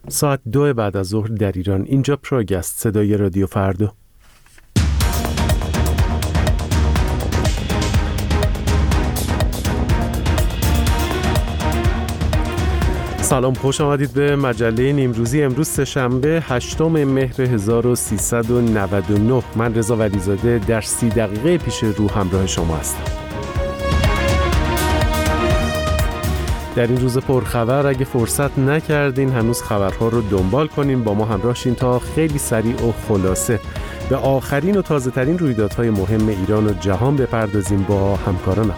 ساعت 2 بعد از ظهر در ایران. اینجا پروگست، صدای رادیو فردا. سلام، خوش آمدید به مجله نیمروزی. امروز سه‌شنبه 8 مهر 1399. من رضا ولیزاده در 30 دقیقه پیش رو همراه شما هستم. در این روز پرخبر اگه فرصت نکردین هنوز خبرها رو دنبال کنین، با ما همراه شین تا خیلی سریع و خلاصه به آخرین و تازه ترین رویدادهای مهم ایران و جهان بپردازیم با همکارانم.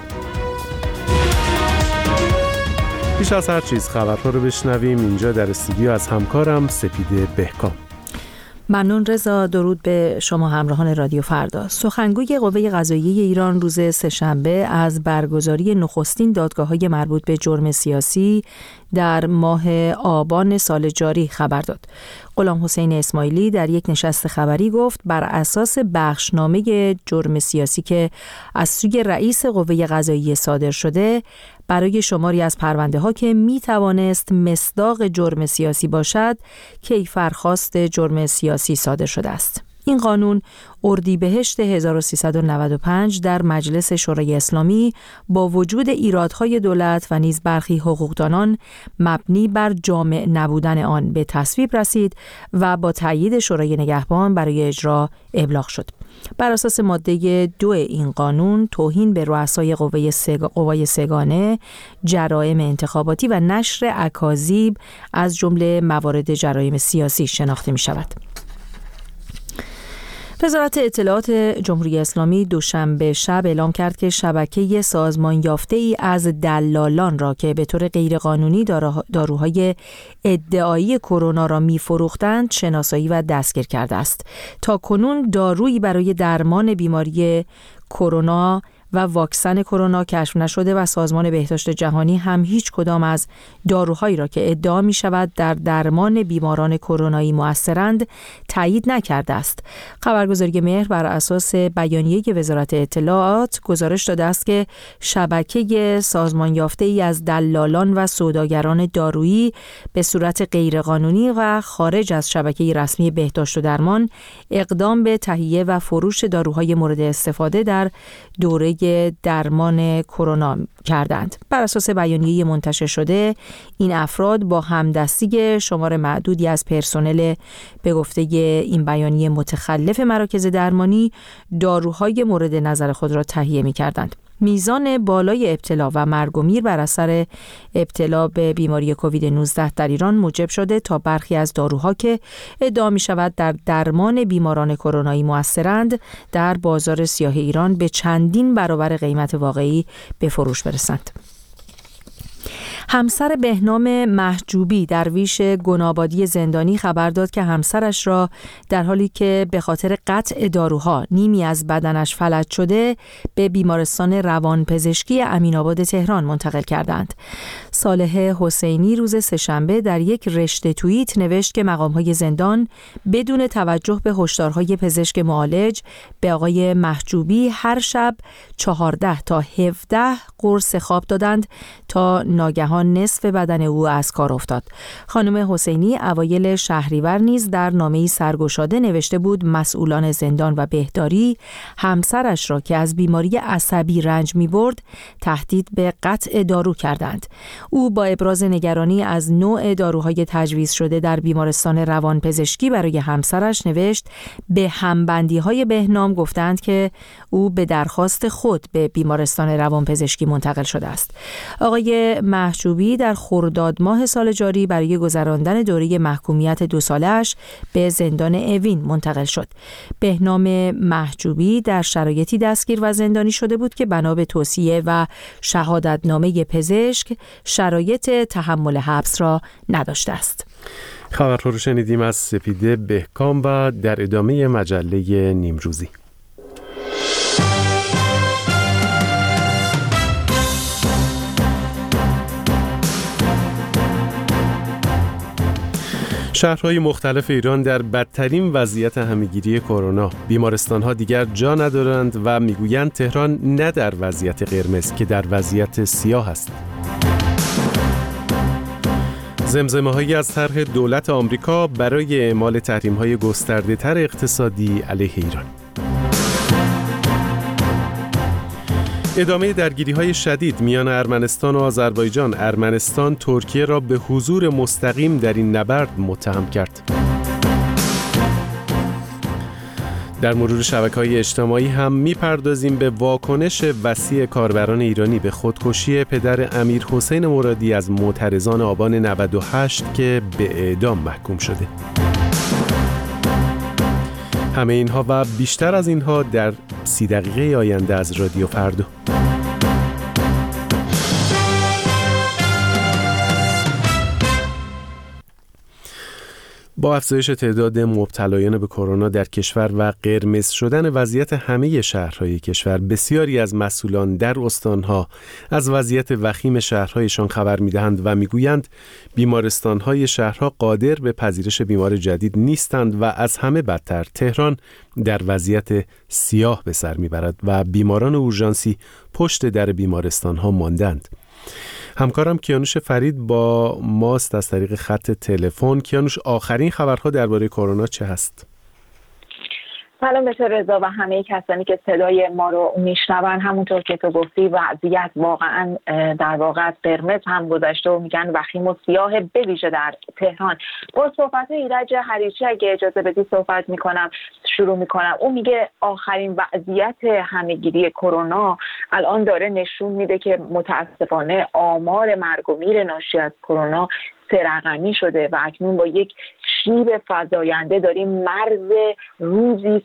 پیش از هر چیز خبرها رو بشنویم. اینجا در استودیو از همکارم سپیده بهکام. ممنون رضا. درود به شما همراهان رادیو فردا. سخنگوی قوه قضاییه ایران روز سه‌شنبه از برگزاری نخستین دادگاه‌های مربوط به جرم سیاسی در ماه آبان سال جاری خبر داد. غلام حسین اسماعیلی در یک نشست خبری گفت بر اساس بخشنامه جرم سیاسی که از سوی رئیس قوه قضاییه صادر شده، برای شماری از پرونده ها که می توانست مصداق جرم سیاسی باشد، کیفرخواست جرم سیاسی صادر شده است. این قانون اردیبهشت 1395 در مجلس شورای اسلامی با وجود ایرادهای دولت و نیز برخی حقوقدانان مبنی بر جامع نبودن آن به تصویب رسید و با تأیید شورای نگهبان برای اجرا ابلاغ شد. بر اساس ماده 2 این قانون، توهین به رؤسای قوای سگانه، جرائم انتخاباتی و نشر اکاذیب از جمله موارد جرایم سیاسی شناخته می شود. وزارت اطلاعات جمهوری اسلامی دوشنبه شب اعلام کرد که شبکه سازمان یافته‌ای از دلالان را که به طور غیرقانونی داروهای ادعایی کرونا را می‌فروختند شناسایی و دستگیر کرده است. تا کنون دارویی برای درمان بیماری کرونا و واکسن کرونا کشف نشده و سازمان بهداشت جهانی هم هیچ کدام از داروهایی را که ادعا می شود در درمان بیماران کرونایی مؤثرند تایید نکرده است. خبرگزاری مهر بر اساس بیانیه وزارت اطلاعات گزارش داده است که شبکه سازمان یافته ای از دلالان و سوداگران دارویی به صورت غیرقانونی و خارج از شبکه رسمی بهداشت و درمان اقدام به تهیه و فروش داروهای مورد استفاده در دوره درمان کرونا کردند. بر اساس بیانیه منتشر شده، این افراد با همدستی شمار معدودی از پرسنل به گفته این بیانیه متخلف مراکز درمانی داروهای مورد نظر خود را تهیه می‌کردند. میزان بالای ابتلا و مرگ و میر بر اثر ابتلا به بیماری کووید 19 در ایران موجب شده تا برخی از داروها که ادعا می شود در درمان بیماران کرونایی مؤثرند در بازار سیاه ایران به چندین برابر قیمت واقعی به فروش برسند. همسر بهنام محجوبی درویش گنابادی زندانی خبر داد که همسرش را در حالی که به خاطر قطع داروها نیمی از بدنش فلج شده به بیمارستان روانپزشکی امین‌آباد تهران منتقل کردند. صالح حسینی روز سه‌شنبه در یک رشته توییت نوشت که مقام‌های زندان بدون توجه به هشدارهای پزشک معالج به آقای محجوبی هر شب 14 تا 17 قرص خواب دادند تا ناگهان نصف بدن او از کار افتاد. خانم حسینی اوایل شهریور نیز در نامه‌ای سرگشاده نوشته بود مسئولان زندان و بهداری همسرش را که از بیماری عصبی رنج می‌برد تهدید به قطع دارو کردند. او با ابراز نگرانی از نوع داروهای تجویز شده در بیمارستان روانپزشکی برای همسرش نوشت به همبندی‌های بهنام گفتند که او به درخواست خود به بیمارستان روانپزشکی منتقل شده است. آقای محجوبی در خرداد ماه سال جاری برای گذراندن دوره محکومیت 2 ساله‌اش به زندان اوین منتقل شد. بهنام محجوبی در شرایطی دستگیر و زندانی شده بود که بنا به توصیه و شهادتنامه پزشک شرایط تحمل حبس را نداشته است. خبرها رو شنیدیم از سپیده بهکام و در ادامه مجله نیمروزی. شهرهای مختلف ایران در بدترین وضعیت همه‌گیری کرونا. بیمارستان‌ها دیگر جا ندارند و میگویند تهران نه در وضعیت قرمز که در وضعیت سیاه است. زمزمه‌هایی از طرح دولت آمریکا برای اعمال تحریم‌های گسترده‌تر اقتصادی علیه ایران. ادامه درگیری‌های شدید میان ارمنستان و آذربایجان. ارمنستان ترکیه را به حضور مستقیم در این نبرد متهم کرد. در مرور شبکه‌های اجتماعی هم می‌پردازیم به واکنش وسیع کاربران ایرانی به خودکشی پدر امیر حسین مرادی از معترضان آبان 98 که به اعدام محکوم شده. همه اینها و بیشتر از اینها در 30 دقیقه آینده از رادیو فردا. با افزایش تعداد مبتلایان به کرونا در کشور و قرمز شدن وضعیت همه شهرهای کشور، بسیاری از مسئولان در استانها از وضعیت وخیم شهرهایشان خبر می‌دهند و می‌گویند بیمارستان‌های شهرها قادر به پذیرش بیمار جدید نیستند و از همه بدتر تهران در وضعیت سیاه به سر می‌برد و بیماران اورژانسی پشت در بیمارستان‌ها ماندند. همکارم کیانوش فرید با ماست از طریق خط تلفن. کیانوش، آخرین خبرها درباره کرونا چه هست؟ سلام به رضا و همه کسانی که صدای ما رو میشنون. همونطور که تو گفتی وضعیت واقعا در واقع قرمز هم گذشته و میگن وخیم و سیاه، به ویژه در تهران. با صحبت ایرج حریچی اگه اجازه بدی صحبت شروع میکنم. اون میگه آخرین وضعیت همهگیری کرونا الان داره نشون میده که متاسفانه آمار مرگ و میر ناشی از کرونا 3 رقمی شده و اکنون با یک شیب فزاینده داریم مرز روزی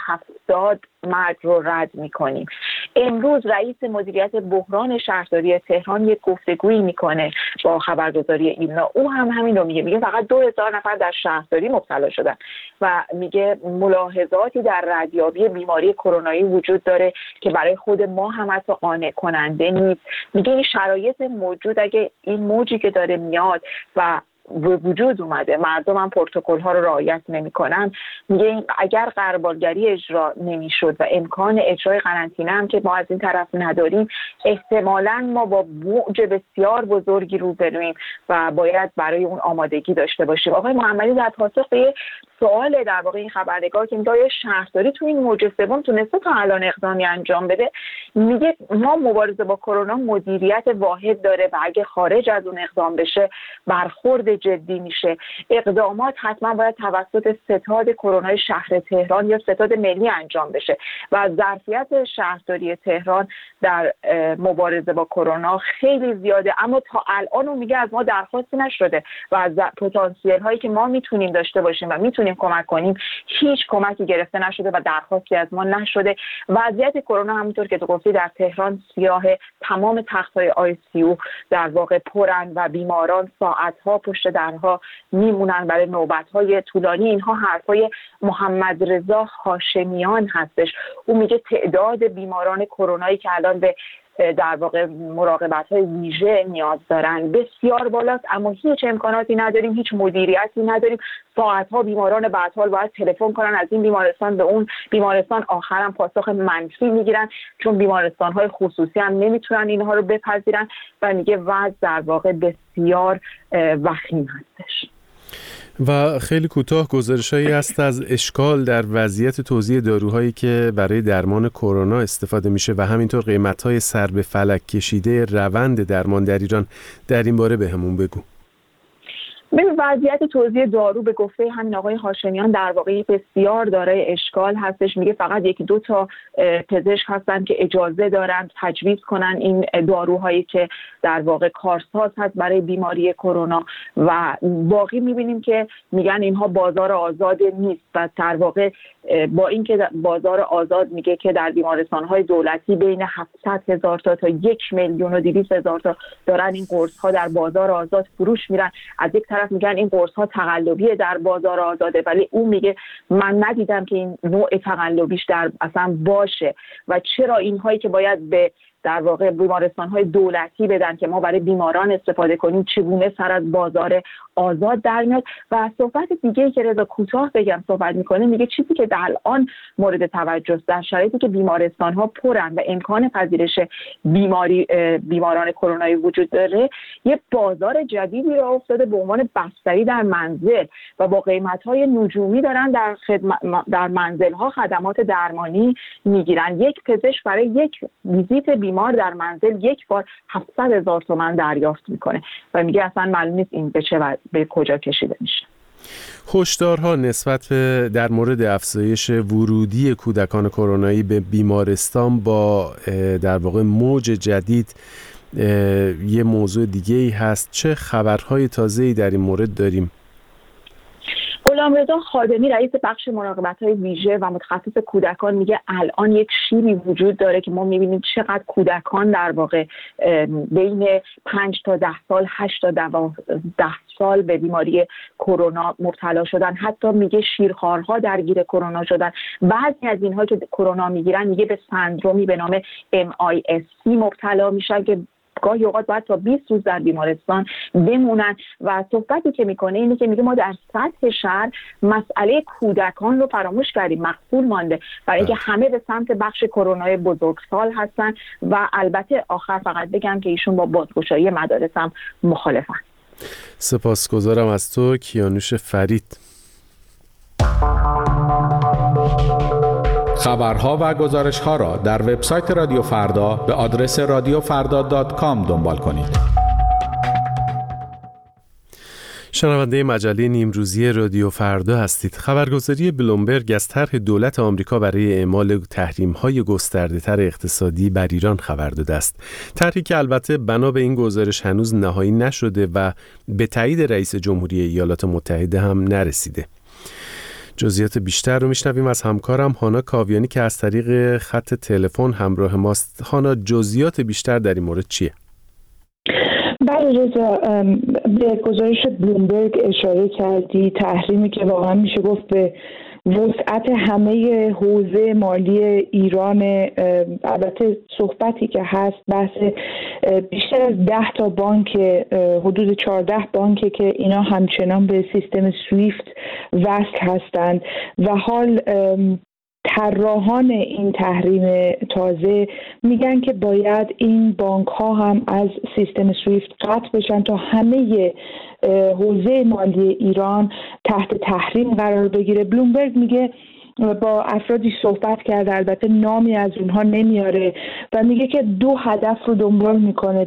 170 مرگ رو رد میکنیم. امروز رئیس مدیریت بحران شهرداری تهران یک گفتگویی میکنه با خبرگزاری ایلنا. او هم همین رو میگه فقط 2000 نفر در شهرداری مبتلا شدن و میگه ملاحظاتی در ردیابی بیماری کرونایی وجود داره که برای خود ما هم حتی قانع کننده نیست. میگه این شرایط موجود، اگه این موجی که داره میاد و وجود اومده مردم هم پروتکل ها رو رعایت نمی‌کنن، میگه اگر غربالگری اجرا نمی‌شد و امکان اجرای قرنطینه هم که ما از این طرف نداریم، احتمالاً ما با موج بسیار بزرگی روبرویم و باید برای اون آمادگی داشته باشیم. آقای محمدی در پاسخ به سوال در واقع این خبرنگار که میگه شهرداری تو این موج سوم تونسته تا الان اقدامی انجام بده، میگه ما مبارزه با کرونا مدیریت واحد داره و اگه خارج از اون اقدام بشه برخورد جدی میشه. اقدامات حتما باید توسط ستاد کرونای شهر تهران یا ستاد ملی انجام بشه و ظرفیت شهرداری تهران در مبارزه با کرونا خیلی زیاده، اما تا الان اون میگه از ما درخواستی نشده و از پتانسیل هایی که ما میتونیم داشته باشیم و میتونیم کمک کنیم هیچ کمکی گرفته نشده و درخواستی از ما نشده. وضعیت کرونا همونطور که تو گفتی در تهران سیاه، تمام تخت‌های ICU در واقع پرن و بیماران ساعت‌ها پشت درها میمونن برای نوبت‌های طولانی. اینها حرفای محمد رضا هاشمیان هستش. او میگه تعداد بیماران کرونایی که الان به در واقع مراقبت‌های ویژه نیاز دارن بسیار بالاست، اما هیچ امکاناتی نداریم، هیچ مدیریتی نداریم. ساعت‌ها بیماران بدحال باید تلفن کنن از این بیمارستان به اون بیمارستان، آخرام پاسخ منفی میگیرن چون بیمارستان‌های خصوصی هم نمیتونن اینها رو بپذیرن و میگه وضع در واقع بسیار وخیم هستش. و خیلی کوتاه گزارش‌هایی هست از اشکال در وضعیت توزیع داروهایی که برای درمان کرونا استفاده میشه و همینطور قیمت‌های سر به فلک کشیده روند درمان در ایران. در این باره بهمون بگو. به وضعیت توزیع دارو به گفته همین آقای هاشمیان در واقع بسیار دارای اشکال هستش. میگه فقط 1-2 تا پزشک هستن که اجازه دارن تجویز کنن این داروهایی که در واقع کارساز هست برای بیماری کرونا و باقی میبینیم که میگن اینها بازار آزاد نیست و در واقع با اینکه بازار آزاد میگه که در بیمارستان‌های دولتی بین 700,000 تا 1,200,000 تا دارن این قرص‌ها در بازار آزاد فروش میرن. از یک طرف میگن این قرص‌ها تقلبیه در بازار آزاده، ولی اون میگه من ندیدم که این نوع تقلبیش در اصلا باشه و چرا اینهایی که باید به در واقع بیمارستان‌های دولتی بدن که ما برای بیماران استفاده کنیم، چگونه سر از بازار آزاد در میاد. و صحبت دیگه‌ای که رضا کوتاه بگم صحبت میکنه، میگه چیزی که در الان مورد توجه است در شرایطی که بیمارستان‌ها پرن و امکان پذیرش بیماران کرونایی وجود داره، یه بازار جدیدی راه افتاده به عنوان بستری در منزل و با قیمت‌های نجومی دارن در منزل‌ها خدمات درمانی میگیرن. یک پزشک برای یک ویزیت بیمار در منزل یک بار 700,000 تومان دریافت میکنه و میگه اصلا معلوم نیست این به کجا کشیده میشه. هشدارها نسبت در مورد افزایش ورودی کودکان کرونایی به بیمارستان با در واقع موج جدید یه موضوع دیگه‌ای هست. چه خبرهای تازه‌ای در این مورد داریم؟ غلامرضا خادمی رئیس بخش مراقبت‌های ویژه و متخصص کودکان میگه الان یک شیبی وجود داره که ما می‌بینیم چقدر کودکان در واقع بین 5 تا 10 سال، 8 تا 12 سال به بیماری کرونا مبتلا شدن. حتی میگه شیرخوارها درگیر کرونا شدن. بعضی از اینها که کرونا میگیرن میگه به سندرومی به نام MIS-C مبتلا میشن که گاهی اوقات باید تا 20 روز در بیمارستان بمونن. و صحبتی که میکنه اینه که میگه ما در سطح شهر مسئله کودکان رو فراموش کردیم، مغفول مانده، برای اینکه همه به سمت بخش کرونای بزرگسال هستن. و البته آخر فقط بگم که ایشون با بازگشایی مدارس هم مخالفن. سپاسگزارم از تو کیانوش فرید. خبرها و گزارش‌ها را در وبسایت رادیو فردا به آدرس radiofrda.com دنبال کنید. شنونده مجله نیمروزی رادیو فردا هستید. خبرگزاری بلومبرگ از طرح دولت آمریکا برای اعمال تحریم‌های گسترده‌تر اقتصادی بر ایران خبر داده است. طرحی که البته بنا به این گزارش هنوز نهایی نشده و به تایید رئیس جمهوری ایالات متحده هم نرسیده. جزئیات بیشتر رو میشنویم از همکارم هانا کاویانی که از طریق خط تلفن همراه ماست. هانا، جزئیات بیشتر در این مورد چیه؟ بله رضا، به گزارش بلومبرگ اشاره کردی. تحریمی که واقعا میشه گفت به وسعت همه حوزه مالی ایران. البته صحبتی که هست بحث بیشتر از 10 تا بانک، حدود 14 بانک که اینا همچنان به سیستم سویفت وصل هستند و حال طراحان این تحریم تازه میگن که باید این بانک ها هم از سیستم سویفت قطع بشن تا همه حوزه مالی ایران تحت تحریم قرار بگیره. بلومبرگ میگه با افرادی صحبت کرده، البته نامی از اونها نمیاره و میگه که 2 هدف رو دنبال میکنه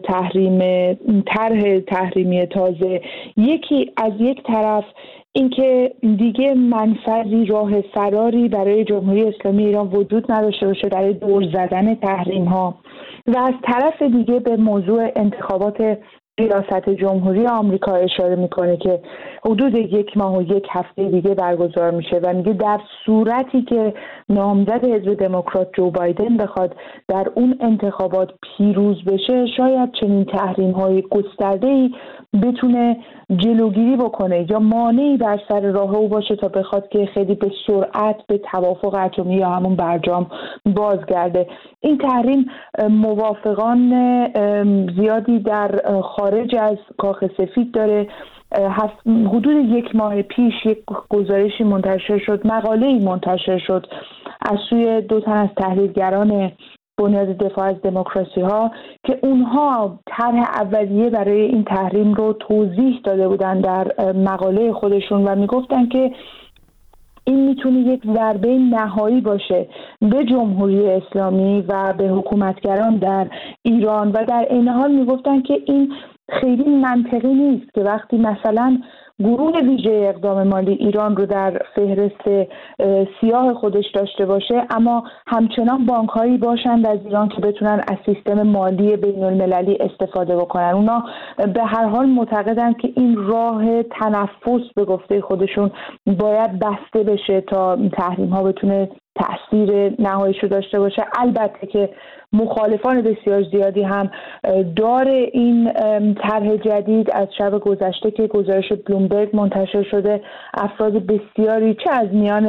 طرح تحریمی تازه. یکی از یک طرف اینکه دیگه منفذی، راه فراری برای جمهوری اسلامی ایران وجود نداشته باشه برای دور زدن تحریم ها، و از طرف دیگه به موضوع انتخابات ریاست جمهوری آمریکا اشاره میکنه که حدود 1 ماه و 1 هفته دیگه برگزار میشه و میگه در صورتی که نامزد حزب دموکرات جو بایدن بخواد در اون انتخابات پیروز بشه، شاید چنین تحریم‌های گسترده‌ای بتونه جلوگیری بکنه یا مانعی بر سر راه او باشه تا بخواد که خیلی به سرعت به توافق اتمی یا همون برجام بازگرده. این تحریم موافقان زیادی در خارج از کاخ سفید داره. حدود 1 ماه پیش یک گزارشی منتشر شد، مقاله‌ای منتشر شد از سوی 2 تن از تحلیلگران بنیاد دفاع از دموکراسی ها که اونها طرح اولیه برای این تحریم رو توضیح داده بودن در مقاله خودشون و میگفتن که این میتونه یک ضربه نهایی باشه به جمهوری اسلامی و به حکومتگران در ایران و در این حال میگفتن که این خیلی منطقی نیست که وقتی مثلا گروه ویژه اقدام مالی ایران رو در فهرست سیاه خودش داشته باشه، اما همچنان بانک‌هایی باشند از ایران که بتونن از سیستم مالی بین‌المللی استفاده بکنن. اونا به هر حال معتقدن که این راه تنفس به گفته خودشون باید بسته بشه تا تحریم‌ها بتونه تأثیر نهاییش رو داشته باشه. البته که مخالفان بسیار زیادی هم دار این طرح جدید. از شب گذشته که گزارش بلومبرگ منتشر شده، افراد بسیاری چه از میان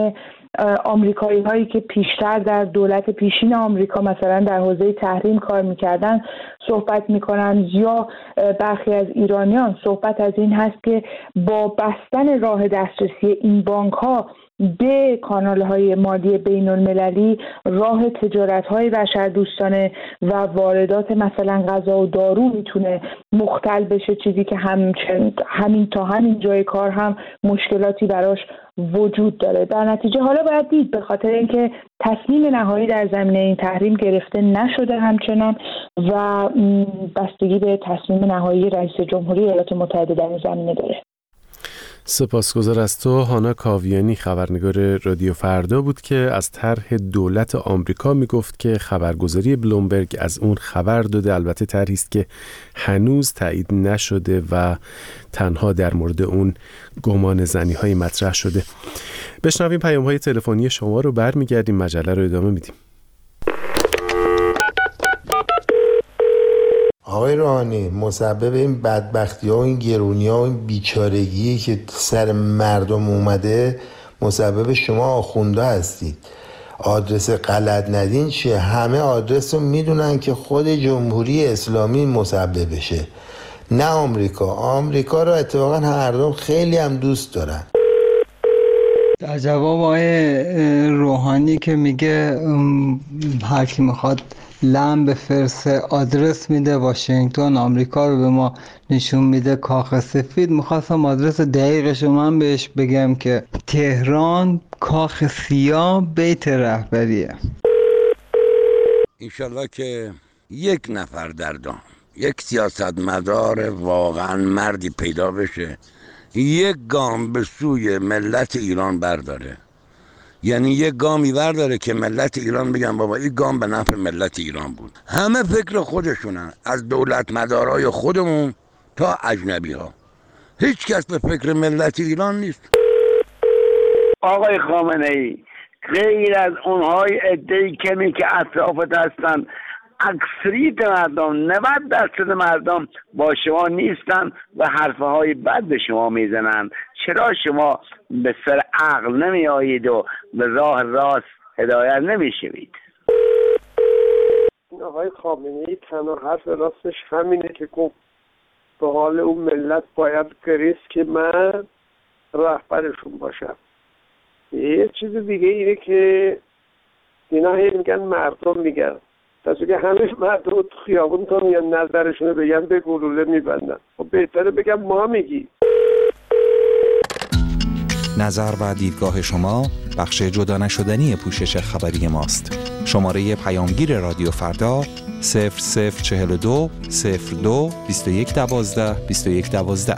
آمریکایی هایی که پیشتر در دولت پیشین آمریکا مثلا در حوزه تحریم کار میکردن صحبت میکنن، یا برخی از ایرانیان صحبت از این هست که با بستن راه دسترسی این بانک ها به کانال های مالی بین المللی راه تجارت های بشردوستانه و واردات مثلا غذا و دارو میتونه مختل بشه، چیزی که همین تا همین جای کار هم مشکلاتی براش وجود داره. در نتیجه حالا باید دید، به خاطر اینکه تصمیم نهایی در زمینه این تحریم گرفته نشده همچنان و بستگی به تصمیم نهایی رئیس جمهوری ایالات متحده در این زمینه داره. سپاسگزار از تو. هانا کاویانی خبرنگار رادیو فردا بود که از طرح دولت آمریکا میگفت که خبرگزاری بلومبرگ از اون خبر داده. البته طرحی است که هنوز تایید نشده و تنها در مورد اون گمان زنی‌های مطرح شده. بشنویم پیام‌های تلفنی شما رو، برمیگردیم مجله رو ادامه میدیم. آقای روحانی، مسبب این بدبختی ها و این گرونی ها و این بیچارگی که سر مردم اومده مسبب شما آخونده هستید. آدرس غلط ندین چیه؟ همه آدرس رو میدونن که خود جمهوری اسلامی مسببشه، نه آمریکا. آمریکا رو اتفاقا مردم خیلی هم دوست دارن. در جواب آقای روحانی که میگه هر کی میخواد لم به فرس آدرس میده واشنگتن، آمریکا رو به ما نشون میده کاخ سفید، میخواستم آدرس دقیقش رو من بهش بگم که تهران کاخ سیاه بیت رهبریه. انشالله که یک نفر در دام، یک سیاستمدار واقعا مردی پیدا بشه، یک گام به سوی ملت ایران برداره. یعنی یک گامی برداره که ملت ایران بگن بابا این گام به نفع ملت ایران بود. همه فکر خودشونن، از دولت مدارای خودمون تا اجنبی ها. هیچ کس به فکر ملت ایران نیست. آقای خامنه ای، غیر از اونهای عده‌ای کمی که اطرافت هستن، اکثریت مردم 90% مردم با شما نیستن و حرفه های بد به شما میزنن. چرا شما به سر عقل نمی آیید و به راه راست هدایت نمی شوید؟ آقای خامنه ای تنها حرف راستش همینه که گفت به حال اون ملت باید گریست که من رهبرشون باشم. یه چیز دیگه اینه که اینا هی میگن مردم میگن، پس که همه مردم تو خیابون تا میان نظرشون بگن به گلوله میبندن. خب بهتره بگم ما میگی. نظر و دیدگاه شما بخش جدا نشدنی پوشش خبری ماست. شماره پیامگیر رادیو فردا 0042 02 21 12 21 12.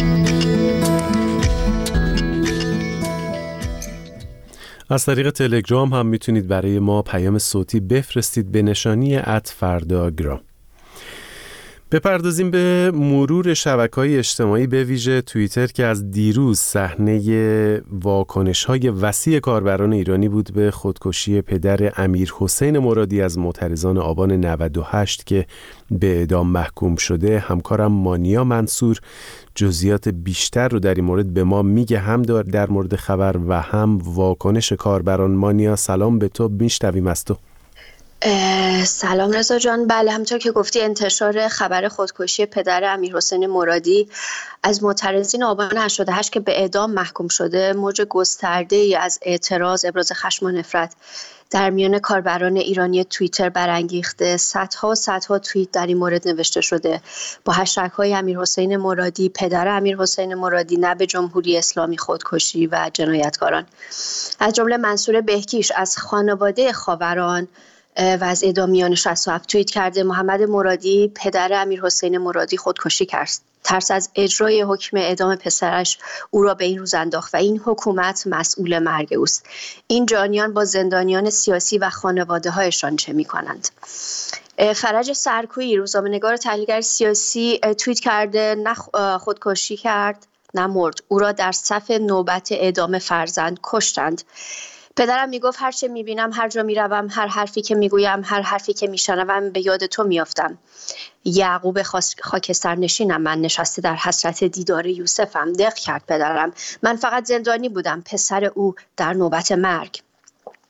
از طریق تلگرام هم میتونید برای ما پیام صوتی بفرستید به نشانی @فرداگرام. بپردازیم به مرور شبکه‌های اجتماعی به ویژه توییتر که از دیروز صحنه واکنش‌های وسیع کاربران ایرانی بود به خودکشی پدر امیر حسین مرادی از معترضان آبان 98 که به اعدام محکوم شده. همکارم مانیا منصور جزئیات بیشتر رو در این مورد به ما میگه، هم در مورد خبر و هم واکنش کاربران. مانیا سلام به تو، میشنویم از تو. سلام رضا جان. بله، همونطور که گفتی انتشار خبر خودکشی پدر امیر حسین مرادی از معترضین آبان 88 که به اعدام محکوم شده موج گسترده‌ای از اعتراض، ابراز خشم و نفرت در میان کاربران ایرانی توییتر برانگیخته. صدها توییت در این مورد نوشته شده با هشتگ‌های امیر حسین مرادی، پدر امیر حسین مرادی، نه به جمهوری اسلامی، خودکشی و جنایتکاران. از جمله منصور بهکیش از خانواده خاوران و از اعدامیان 67 توییت کرده محمد مرادی پدر امیر حسین مرادی خودکشی کرد. ترس از اجرای حکم اعدام پسرش او را به این روز انداخت و این حکومت مسئول مرگ اوست. این جانیان با زندانیان سیاسی و خانواده هایشان چه می کنند؟ فرج سرکویی، روزنامه‌نگار و تحلیلگر سیاسی، توییت کرده نه خودکشی کرد نه مرد، او را در صف نوبت اعدام فرزند کشتند. پدرم میگفت هر چه میبینم، هر جا میروم، هر حرفی که میگویم، هر حرفی که میشنوم به یاد تو میافتم. یعقوب خاکستر نشینم، من نشسته در حسرت دیدار یوسفم. دق کرد پدرم، من فقط زندانی بودم، پسر او در نوبت مرگ.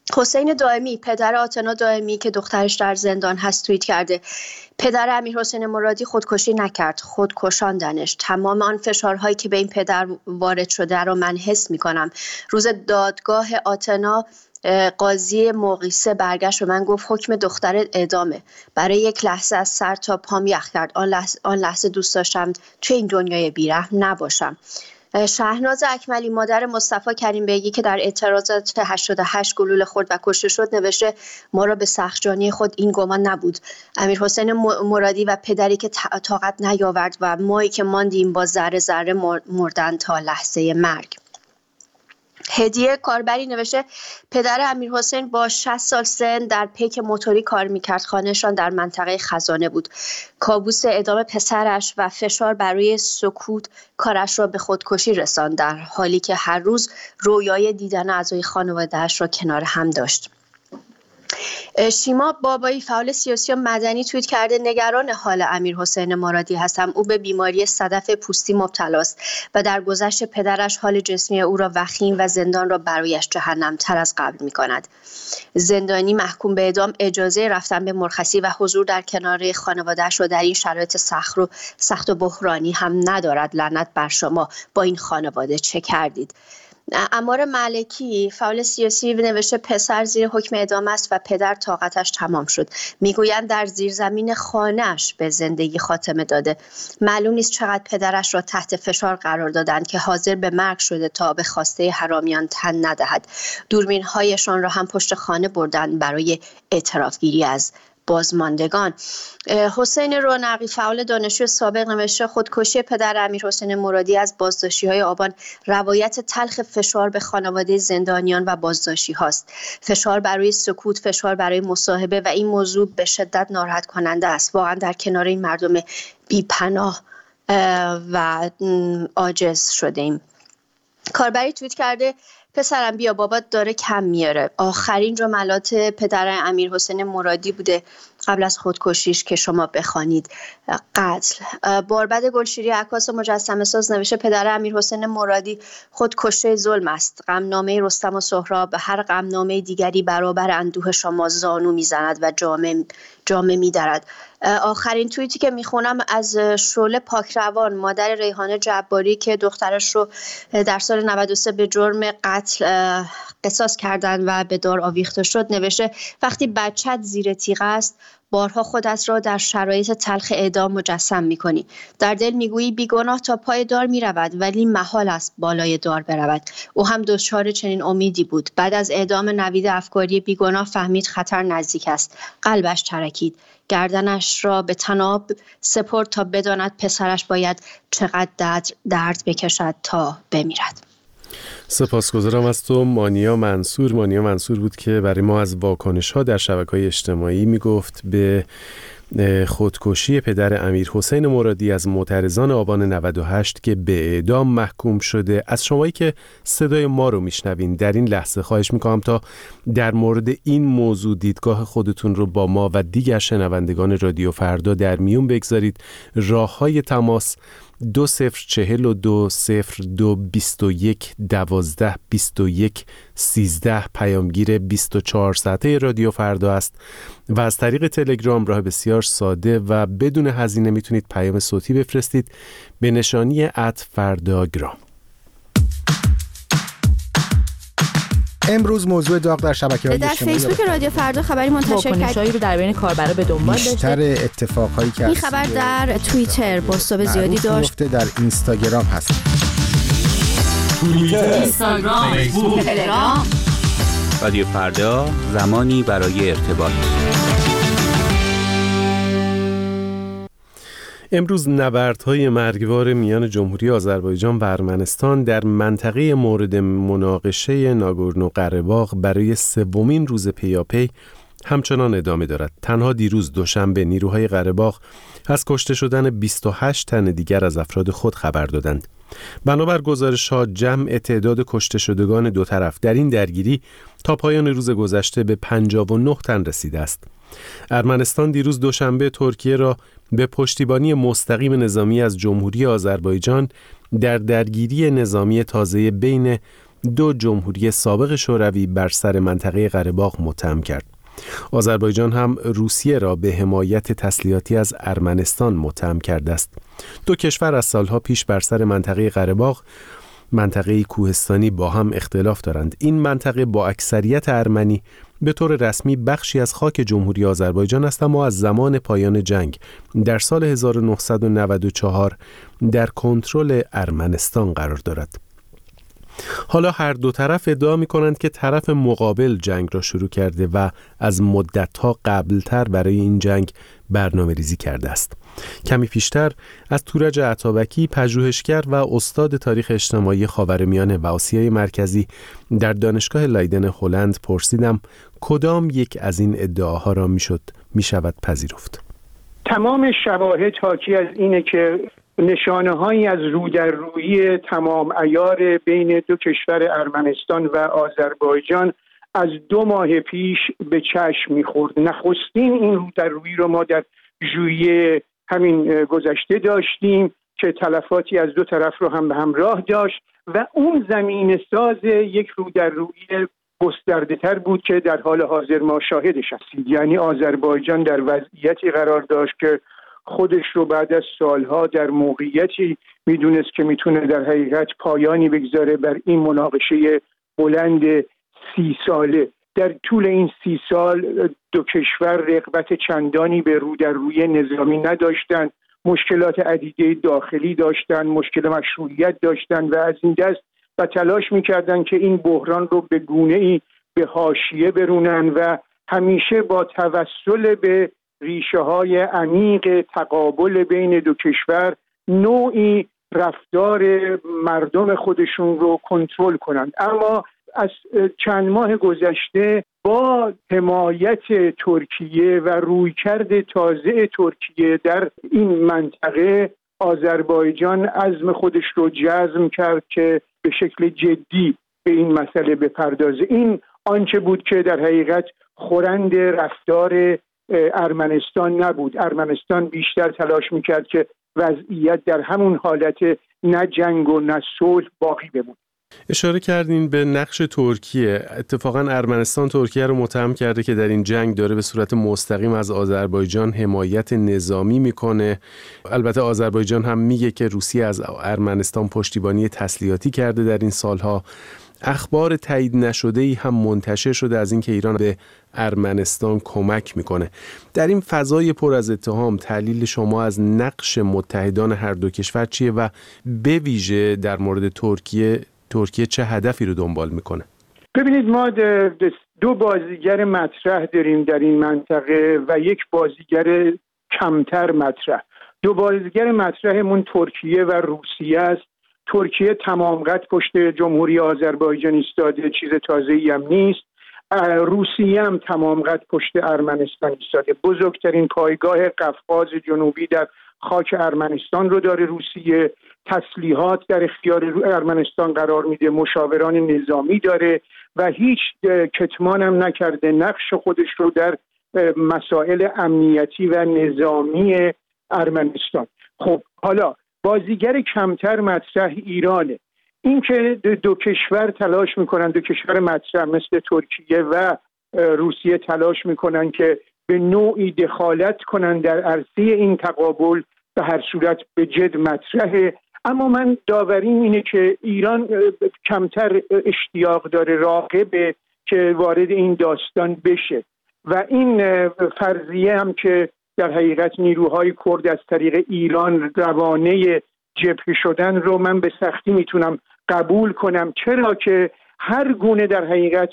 حسین دائمی، پدر آتنا دائمی که دخترش در زندان هست، توییت کرده پدر امیرحسین مرادی خودکشی نکرد، خودکشاندنش. تمام آن فشارهایی که به این پدر وارد شده رو من حس میکنم. روز دادگاه آتنا قاضی مقیسه برگشت و من گفت حکم دختر اعدامه. برای یک لحظه از سر تا پام یخ کرد. آن لحظه دوست داشتم توی این دنیای بیرحم نباشم. شهناز اکملی، مادر مصطفی کریم بیگی که در اعتراضات 88 گلوله خورد و کشته شد، نوشته ما را به سخت‌جانی خود این گمان نبود. امیرحسین مرادی و پدری که طاقت نیاورد و مایی که ماندیم با ذره ذره مردن تا لحظه مرگ. هدیه کاربری نوشته پدر امیرحسین با 60 سال سن در پیک موتوری کار میکرد. خانهشان در منطقه خزانه بود. کابوس اعدام پسرش و فشار برای سکوت کارش را به خودکشی رساند، در حالی که هر روز رویای دیدن اعضای خانواده‌اش را کنار هم داشت. شیما بابایی، فعال سیاسی و مدنی، توییت کرده نگران حال امیرحسین مرادی هستم. او به بیماری صدف پوستی مبتلاست و در گذشت پدرش حال جسمی او را وخیم و زندان را برایش جهنم تر از قبل می کند. زندانی محکوم به اعدام اجازه رفتن به مرخصی و حضور در کنار خانواده‌اش را در این شرایط سخت و بحرانی هم ندارد. لعنت بر شما، با این خانواده چه کردید؟ عمار ملکی، فعال سیاسی، نوشته پسر زیر حکم اعدام است و پدر طاقتش تمام شد. میگویند در زیرزمین خانه‌اش به زندگی خاتمه داده. معلوم نیست چقدر پدرش را تحت فشار قرار دادند که حاضر به مرگ شده تا به خواسته حرامیان تن ندهد. دوربین‌هایشان را هم پشت خانه بردند برای اعترافگیری از بازماندگان. حسین رونقی، فعال دانشجو سابق، نوشته خودکشی پدر امیرحسین مرادی از بازداشتی‌های آبان روایت تلخ فشار به خانواده زندانیان و بازداشتی هاست. فشار برای سکوت، فشار برای مصاحبه و این موضوع به شدت ناراحت کننده است. واقعا در کنار این مردم بی‌پناه و عاجز شدیم. کاربری توییت کرده پسرم بیا بابات داره کم میاره. آخرین جملات پدر امیرحسین مرادی بوده قبل از خودکشیش که شما بخوانید. قتل. باربد گلشیری، عکاس مجسمه ساز، نوشته پدر امیرحسین مرادی خودکشته ظلم است. غمنامه رستم و سهراب به هر غمنامه دیگری برابر اندوه شما زانو میزند و جامه میدرد. آخرین توییتی که میخونم از شعله پاکروان، مادر ریحانه جباری که دخترش رو در سال 93 به جرم قتل قصاص کردن و به دار آویخته شد، نوشته وقتی بچت زیر تیغ است بارها خودت را در شرایط تلخ اعدام مجسم می‌کنی. در دل می‌گویی بیگناه تا پای دار می‌رود، ولی محال است بالای دار برود. او هم دچار چنین امیدی بود. بعد از اعدام نوید افکاری بیگناه فهمید خطر نزدیک است. قلبش ترکید. گردنش را به طناب سپرد تا بداند پسرش باید چقدر درد بکشد تا بمیرد. سپاسگزارم از تو مانیا منصور. مانیا منصور بود که برای ما از واکنش‌ها در شبکه‌های اجتماعی میگفت به خودکشی پدر امیرحسین مرادی از معترضان آبان 98 که به اعدام محکوم شده. از شمایی که صدای ما رو میشنوین در این لحظه خواهش میکنم تا در مورد این موضوع دیدگاه خودتون رو با ما و دیگر شنوندگان رادیو فردا در میون بگذارید. راه‌های تماس 2042 02 21 12 21 13 پیامگیر 24 ساعته رادیو فردا است و از طریق تلگرام راه بسیار ساده و بدون هزینه میتونید پیام صوتی بفرستید به نشانی @فرداگرام. امروز موضوع داغ در شبکه‌های اجتماعی در فیسبوک رادیو فردا خبری منتشر کرد رو در بین کاربرا به دنبال داشته. بیشتر اتفاقایی که این خبر در توییتر بازتاب زیادی داشت. در اینستاگرام هست. توییتر، اینستاگرام، فیسبوک، تلگرام. رادیو فردا، زمانی برای ارتباط. امروز نبردهای مرگبار میان جمهوری آذربایجان و ارمنستان در منطقه مورد مناقشه ناگورنو قره‌باغ برای سومین روز پیاپی همچنان ادامه دارد. تنها دیروز دوشنبه نیروهای قره‌باغ از کشته شدن 28 تن دیگر از افراد خود خبر دادند. بنابر گزارش‌ها جمع تعداد کشته شدگان دو طرف در این درگیری تا پایان روز گذشته به 59 تن رسیده است. ارمنستان دیروز دوشنبه ترکیه را به پشتیبانی مستقیم نظامی از جمهوری آذربایجان در درگیری نظامی تازه بین دو جمهوری سابق شوروی بر سر منطقه قره باغ متهم کرد. آذربایجان هم روسیه را به حمایت تسلیحاتی از ارمنستان متهم کرده است. دو کشور از سالها پیش بر سر منطقه قره باغ، منطقه کوهستانی، با هم اختلاف دارند. این منطقه با اکثریت ارمنی به طور رسمی بخشی از خاک جمهوری آذربایجان است، اما از زمان پایان جنگ در سال 1994 در کنترل ارمنستان قرار دارد. حالا هر دو طرف ادعا می‌کنند که طرف مقابل جنگ را شروع کرده و از مدت‌ها قبل‌تر برای این جنگ برنامه‌ریزی کرده است. کمی پیشتر از تورج عطابکی، پژوهشگر و استاد تاریخ اجتماعی خاورمیانه و آسیای مرکزی در دانشگاه لایدن هلند پرسیدم کدام یک از این ادعاها را میشود پذیرفت. تمام شواهد حاکی از اینه که نشانه‌هایی از رودررویی تمام عیار بین دو کشور ارمنستان و آذربایجان از 2 ماه پیش به چشم می‌خورد. نخستین این رودررویی رو ما در ژوئیه همین گذشته داشتیم که تلفاتی از دو طرف رو هم به همراه داشت و اون زمین ساز یک رودررویی گسترده‌تر بود که در حال حاضر ما شاهدش هستیم. یعنی آذربایجان در وضعیتی قرار داشت که خودش رو بعد از سالها در موقعیتی میدونست که میتونه در حقیقت پایانی بگذاره بر این مناقشه بلند 30 ساله. در طول این 30 سال دو کشور رغبت چندانی به رودررویی نظامی نداشتند، مشکلات عدیده داخلی داشتند، مشکل مشروعیت داشتند و از این دست و تلاش میکردند که این بحران رو به گونه‌ای به حاشیه برونن و همیشه با توسل به ریشه‌های عمیق تقابل بین دو کشور نوعی رفتار مردم خودشون رو کنترل کنند. اما از چند ماه گذشته با حمایت ترکیه و رویکرد تازه ترکیه در این منطقه، آذربایجان عزم خودش رو جزم کرد که به شکل جدی به این مسئله بپردازه. این آنچه بود که در حقیقت خورند رفتار ارمنستان نبود. ارمنستان بیشتر تلاش میکرد که وضعیت در همون حالت نه جنگ و نه صلح باقی بمونه. اشاره کردین به نقش ترکیه. اتفاقا ارمنستان ترکیه رو متهم کرده که در این جنگ داره به صورت مستقیم از آذربایجان حمایت نظامی میکنه. البته آذربایجان هم میگه که روسیه از ارمنستان پشتیبانی تسلیحاتی کرده در این سالها. اخبار تایید نشده‌ای هم منتشر شده از اینکه ایران به ارمنستان کمک میکنه. در این فضای پر از اتهام تحلیل شما از نقش متحدان هر دو کشور چیه و به ویژه در مورد ترکیه چه هدفی رو دنبال میکنه؟ ببینید، ما دو بازیگر مطرح داریم در این منطقه و یک بازیگر کمتر مطرح. دو بازیگر مطرحمون ترکیه و روسیه است. ترکیه تمام قد پشت جمهوری آذربایجان ایستاده، چیز تازه‌ای هم نیست. روسیه هم تمام قد پشت ارمنستان ایستاده. بزرگترین پایگاه قفقاز جنوبی در خاک ارمنستان رو داره روسیه. تسلیحات در اختیار ارمنستان قرار میده، مشاوران نظامی داره و هیچ کتمان هم نکرده نقش خودش رو در مسائل امنیتی و نظامی ارمنستان. خب حالا بازیگر کمتر مطرح ایرانه. این که دو کشور تلاش میکنن، دو کشور مطرح مثل ترکیه و روسیه تلاش میکنن که به نوعی دخالت کنن در عرصه این تقابل، به هر صورت به جد مطرحه. اما من داوریم اینه که ایران کمتر اشتیاق داره، راغبه که وارد این داستان بشه و این فرضیه هم که در حقیقت نیروهای کرد از طریق ایران روانه جبهه شدن رو من به سختی میتونم قبول کنم. چرا که هر گونه در حقیقت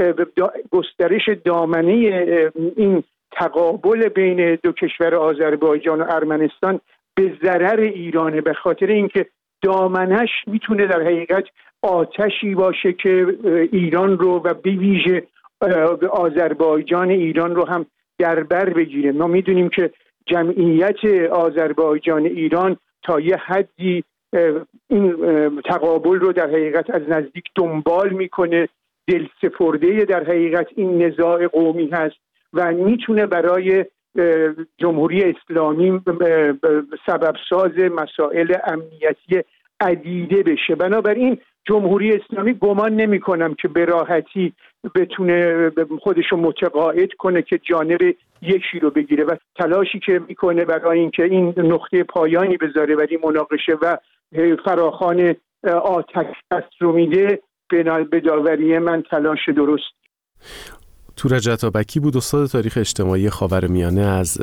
گسترش دامنه این تقابل بین دو کشور آذربایجان و ارمنستان به ضرر ایرانه، به خاطر اینکه دامنش میتونه در حقیقت آتشی باشه که ایران رو و به ویژه آذربایجان ایران رو هم در بر بگیره. ما میدونیم که جمعیت آذربایجان ایران تا یه حدی این تقابل رو در حقیقت از نزدیک دنبال میکنه، دلسپرده در حقیقت این نزاع قومی هست و میتونه برای جمهوری اسلامی سبب ساز مسائل امنیتی عدیده بشه. بنابراین جمهوری اسلامی گمان نمی کنم که به راحتی بتونه خودشو متقاعد کنه که جانب یکی رو بگیره و تلاشی که میکنه برای اینکه این نقطه پایانی بذاره برای مناقشه و فراخوان آتش رو میده، به داوری من تلاش درست. تورج عطابکی بود، استاد تاریخ اجتماعی خاورمیانه از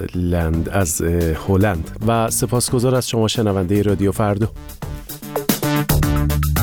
هلند و سپاسگزار از شما شنونده رادیو فردا.